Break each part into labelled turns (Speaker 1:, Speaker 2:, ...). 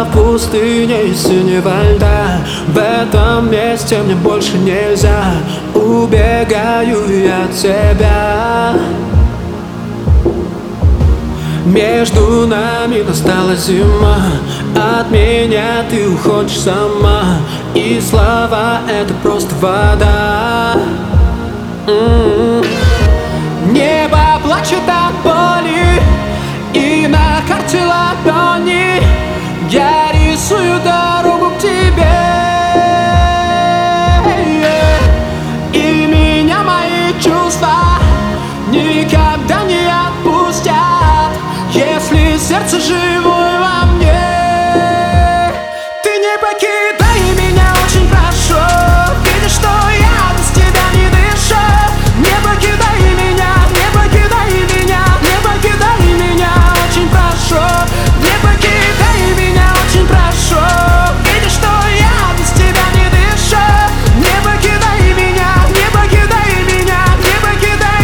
Speaker 1: в пустыне из синего льда. В этом месте мне больше нельзя. Убегаю я от тебя. Между нами настала зима. От меня ты уходишь сама. И слова — это просто вода. Небо плачет от боли, и на карте ладони я рисую дорогу к тебе. И меня мои чувства никогда не отпустят, если сердце живое во мне. Ты не покидай меня, очень прошу. Видишь, что я без тебя не дышу. Не покидай меня, не покидай меня, не покидай меня, очень прошу. Не покидай меня, очень прошу. Видишь, что я без тебя не дышу. Не покидай меня, не покидай меня, не покидай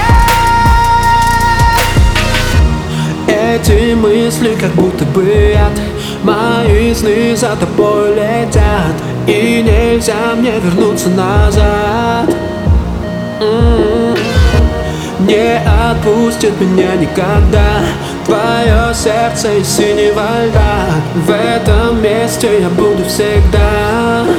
Speaker 1: меня. Эти мысли как будто бы яд. Мои сны за тобой летят, и нельзя мне вернуться назад. Не отпустит меня никогда твое сердце из синего льда. В этом месте я буду всегда.